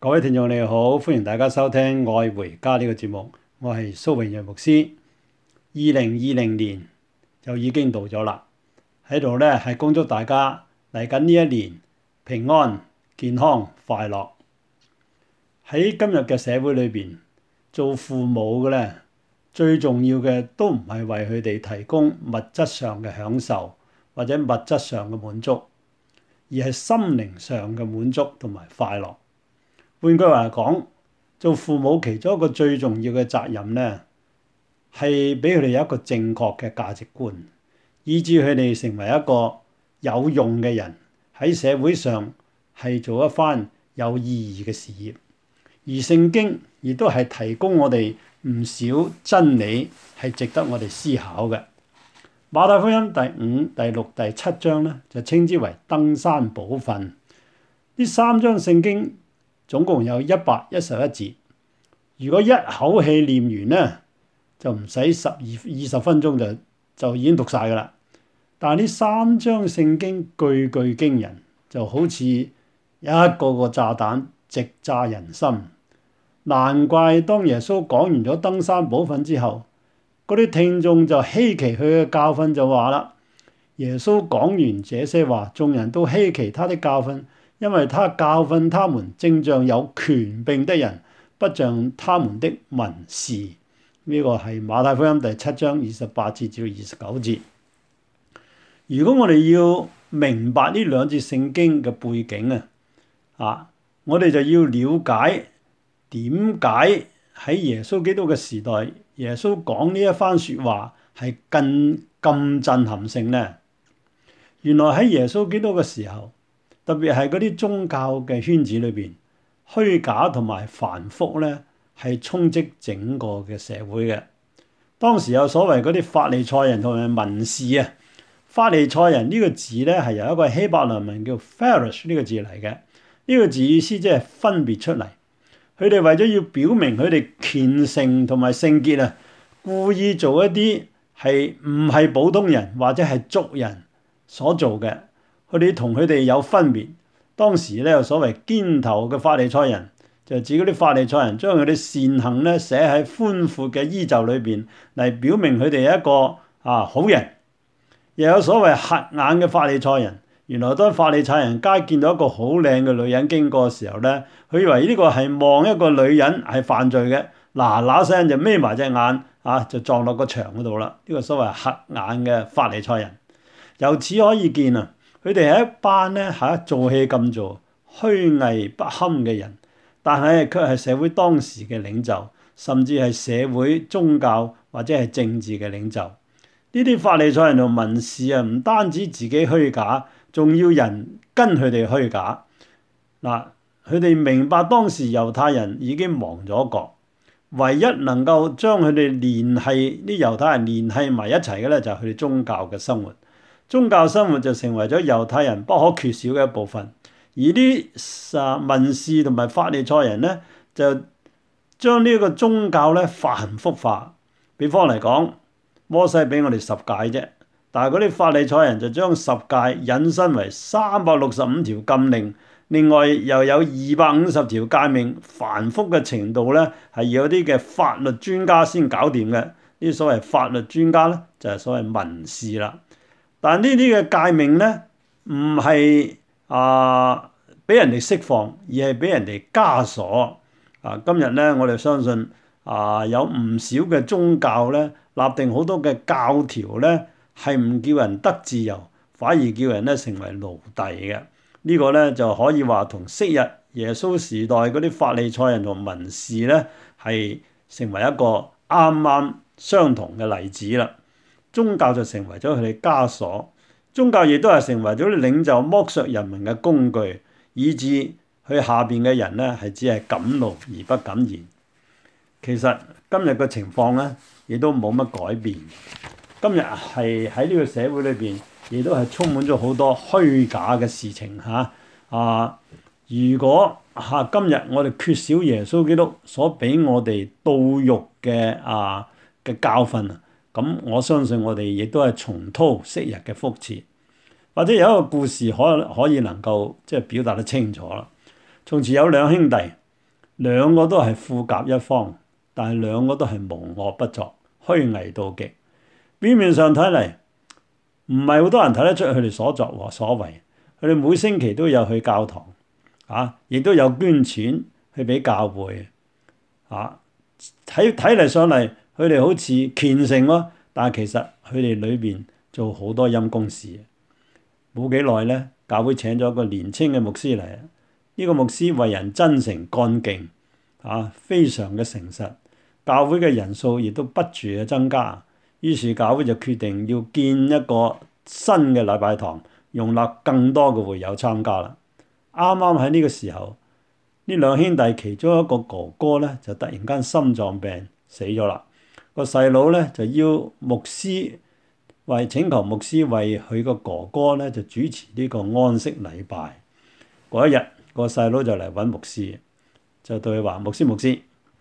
各位聽眾你好，歡迎大家收聽《愛回家》呢個節目，我係蘇榮陽牧師。2020年就已經到咗啦，喺度咧係恭祝大家嚟緊呢一年平安、健康、快樂。喺今日嘅社會裏邊，做父母嘅咧最重要嘅都唔係為佢哋提供物質上嘅享受或者物質上嘅滿足，而係心靈上嘅滿足同埋快樂。換句話講，做父母其中一個最重要嘅責任咧，係俾佢哋有一個正確嘅價值觀，以致佢哋成為一個有用嘅人，喺社會上係做一番有意義嘅事業。而聖經亦都係提供我哋唔少真理，係值得我哋思考嘅。馬太福音第5、第6、第7章咧，就稱之為登山寶訓。呢3章聖經總共有111節，如果一口氣念完咧，就唔使20分鐘就已經讀晒噶啦。但係呢3章聖經句句驚人，就好似一個個炸彈直炸人心。難怪當耶穌講完咗登山寶訓之後，嗰啲聽眾就希奇佢嘅教訓，就話啦：耶穌講完這些話，眾人都希奇他的教訓。因為他教訓他們，正像有權柄的人，不像他們的文士。呢個係馬太福音第7章28節至29節。如果我哋要明白呢兩節聖經嘅背景我哋就要了解點解喺耶穌基督嘅時代，耶穌講呢一番説話係咁震撼性呢？原來喺耶穌基督嘅時候，特別係嗰啲宗教嘅圈子裏邊，虛假同埋繁複咧，係充斥整個嘅社會嘅。當時有所謂嗰啲法利賽人同埋文士啊，法利賽人呢個字咧係由一個希伯來文叫 Pharish 呢個字嚟嘅。呢個字意思即係分別出嚟。佢哋為咗要表明佢哋虔誠同埋聖潔啊，故意做一啲係唔係普通人或者係族人所做嘅。佢哋同佢哋有分別。當時咧有所謂肩頭嘅法利賽人，就指嗰啲法利賽人將佢哋善行咧寫喺寬闊嘅衣袖裏邊，嚟表明佢哋係一個好人。又有所謂瞎眼嘅法利賽人，原來當法利賽人街見到一個好靚嘅女人經過嘅時候咧，佢以為呢個係望一個女人係犯罪嘅，嗱聲就眯埋隻眼就撞落個牆嗰度啦。呢個所謂瞎眼嘅法利賽人，由此可以見佢哋係一班咧做戲咁做、虛偽不堪嘅人，但係卻係社會當時嘅領袖，甚至係社會宗教或者係政治嘅領袖。呢啲法利賽人同文士唔單止自己虛假，仲要人跟佢哋虛假。佢哋明白當時猶太人已經亡咗國，唯一能夠將佢哋聯繫啲猶太人聯繫埋一齊嘅咧，就係佢哋宗教嘅生活。宗教生活就成為咗猶太人不可缺少嘅一部分，而啲文士同埋法利賽人咧，就將呢個宗教咧繁複化。比方嚟講，摩西俾我哋10誡啫，但係嗰啲法利賽人就將10誡引申為365條禁令，另外又有250條誡命，繁複嘅程度咧係要有啲嘅法律專家先搞掂嘅。呢啲所謂法律專家咧就係所謂文士啦。但呢啲嘅誡命咧，唔係俾人哋釋放，而係俾人哋枷鎖。今日咧，我哋相信有唔少嘅宗教咧，立定好多嘅教條咧，係唔叫人得自由，反而叫人咧成為奴隸嘅。呢個咧就可以話同昔日耶穌時代嗰啲法利賽人同文士咧，係成為一個啱啱相同嘅例子啦。宗教就成為咗佢哋枷鎖，宗教亦都係成為咗領袖剝削人民嘅工具，以致佢下邊嘅人咧係只係敢怒而不敢言。其實今日嘅情況咧，亦都冇乜改變。今日係喺呢個社會裏邊，亦都係充滿咗好多虛假嘅事情如果今日我哋缺少耶穌基督所俾我哋到肉嘅教訓，咁我相信我哋亦都係重蹈昔日嘅覆轍。或者有一個故事可以能夠即係表達得清楚啦。從前有兩兄弟， 兩個都係富甲一方，但係兩個都係無惡不作，虛偽到極。表面上睇嚟唔係好多人睇得出佢哋所作和所為。佢哋每星期都有去教堂，亦都有捐錢去俾教會，睇嚟上嚟佢哋好似虔誠咯，但係其實佢哋裏邊做好多陰公事。冇幾耐咧，教會請咗一個年青嘅牧師嚟。呢個牧師為人真誠幹勁，非常嘅誠實。教會嘅人數亦都不住嘅增加，於是教會就決定要建一個新嘅禮拜堂，容納更多嘅會友參加啦。啱啱喺呢個時候，呢兩兄弟其中一個哥哥咧就突然間心臟病死咗啦。個細佬咧就要牧師請求牧師為佢個哥哥咧就主持呢個安息禮拜。嗰一日，個細佬就嚟揾牧師，就對佢話：牧師，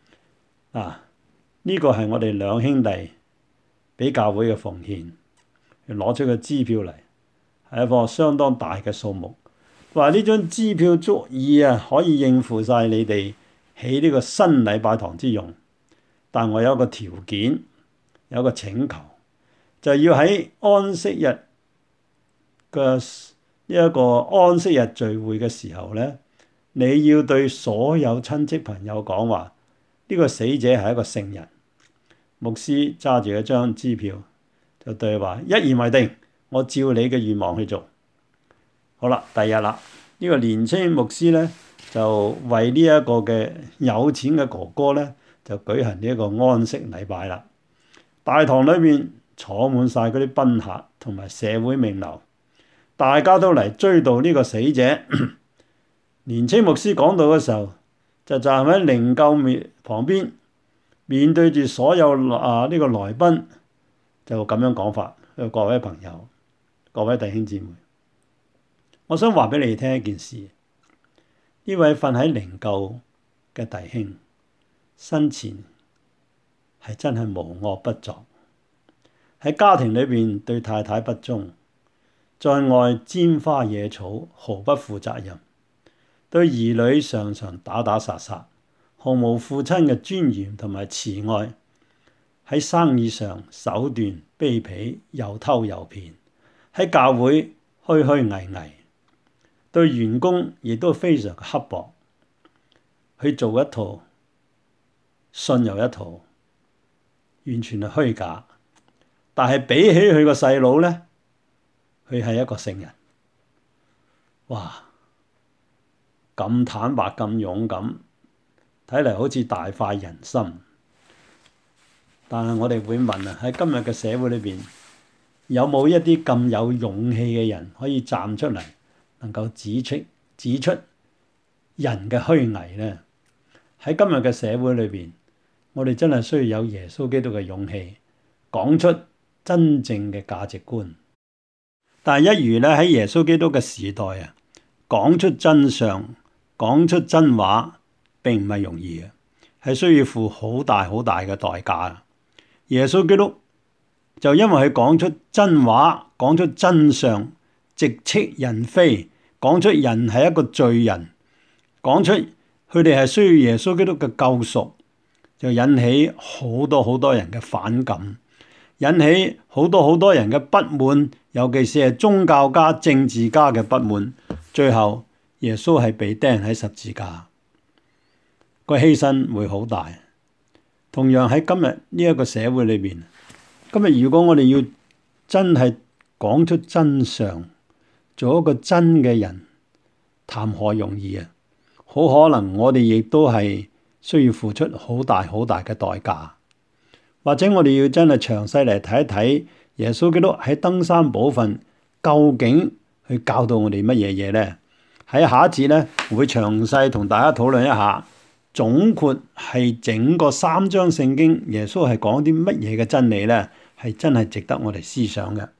呢個係我哋兩兄弟俾教會嘅奉獻，攞出個支票嚟，係一個相當大嘅數目。話呢張支票足以可以應付晒你哋起呢個新禮拜堂之用，但我有一個條件，有一個請求，就要喺安息日嘅呢一個安息日聚會嘅時候咧，你要對所有親戚朋友講話，呢個死者係一個聖人。牧師揸住一張支票，就對佢話：一言為定，我照你嘅願望去做。好啦，第二日啦，呢個年青牧師咧就為呢一個嘅有錢嘅哥哥咧就舉行呢一個安息禮拜啦。大堂裏面坐滿晒嗰啲賓客同埋社會名流，大家都嚟追悼呢個死者。年青牧師講道嘅時候，就站喺靈柩旁邊，面對住所有呢個來賓，就咁樣講法：各位朋友，各位弟兄姊妹，我想話俾你哋聽一件事。呢位瞓喺靈柩嘅弟兄生前係真係無惡不作，喺家庭裏邊對太太不忠，在外拈花惹草，毫不負責任，對兒女常常打打殺殺，毫無父親嘅尊嚴同埋慈愛。喺生意上手段卑鄙，又偷又騙，喺教會虛虛偽偽，對員工亦都非常刻薄，去做一套信又一套，完全係虛假。但係比起佢個細佬咧，佢係一個聖人。哇！咁坦白咁勇敢，睇嚟好似大快人心。但係我哋會問喺今日嘅社會裏邊，有冇一啲咁有勇氣嘅人可以站出嚟，能夠指出人嘅虛偽呢？喺今日嘅社會裏邊，我哋真係需要有耶穌基督嘅勇氣，講出真正嘅價值觀。但係一如咧喺耶穌基督嘅時代講出真相、講出真話並唔係容易嘅，係需要付好大好大嘅代價。耶穌基督就因為佢講出真話、講出真相，直斥人非，講出人係一個罪人，講出佢哋係需要耶穌基督嘅救贖，就引起好多人嘅反感，引起好多人嘅不滿，尤其是係宗教家、政治家嘅不滿。最後耶穌係被釘喺十字架，個犧牲會好大。同樣喺今日呢一個社會裏邊，今日如果我哋要真係講出真相，做一個真嘅人，談何容易啊！好可能我哋亦都係需要付出好大嘅代價，或者我哋要真係詳細嚟睇一睇耶穌基督喺登山寶訓究竟去教導我哋乜嘢嘢呢？喺下一節咧會詳細同大家討論一下，總括係整個3章聖經耶穌係講啲乜嘢嘅真理呢？係真係值得我哋思想嘅。